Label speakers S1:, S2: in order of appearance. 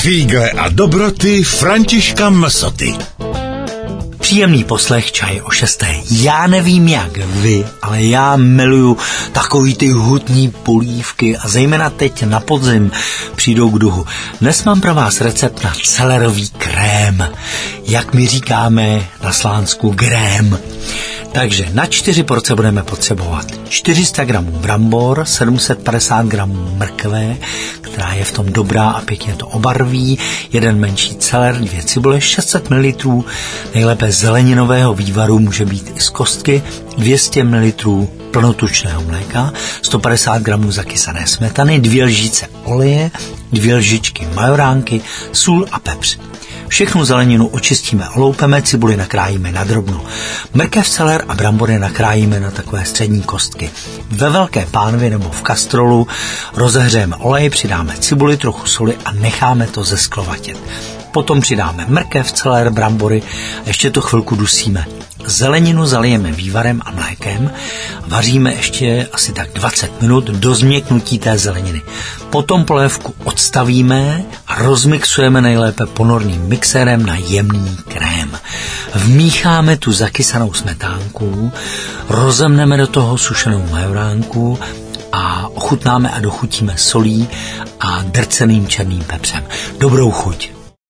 S1: Fígle a dobroty Františka Msoty.
S2: Příjemný poslech Čaje o 6. Já nevím jak vy, ale já miluju takový ty hutný polívky a zejména teď na podzim přijdou k duhu. Dnes mám pro vás recept na celerový krém. Jak my říkáme na Slánsku grém. Takže na 4 porce budeme potřebovat 400 gramů brambor, 750 gramů mrkve, která je v tom dobrá a pěkně to obarví, 1 menší celer, 2 cibule, 600 ml, nejlépe zeleninového vývaru, může být i z kostky, 200 ml plnotučného mléka, 150 gramů zakysané smetany, 2 lžíce oleje, 2 lžičky majoránky, sůl a pepř. Všechnu zeleninu očistíme, oloupeme, cibuli nakrájíme na drobno. Mrkev, celer a brambory nakrájíme na takové střední kostky. Ve velké pánvi nebo v kastrolu rozehřejeme olej, přidáme cibuli, trochu soli a necháme to zesklovatět. Potom přidáme mrkev, celer, brambory a ještě to chvilku dusíme. Zeleninu zalijeme vývarem a mlékem, vaříme ještě asi tak 20 minut do změknutí té zeleniny. Potom polévku odstavíme a rozmixujeme nejlépe ponorným mixérem na jemný krém. Vmícháme tu zakysanou smetánku, rozemneme do toho sušenou majoránku a ochutnáme a dochutíme solí a drceným černým pepřem. Dobrou chuť!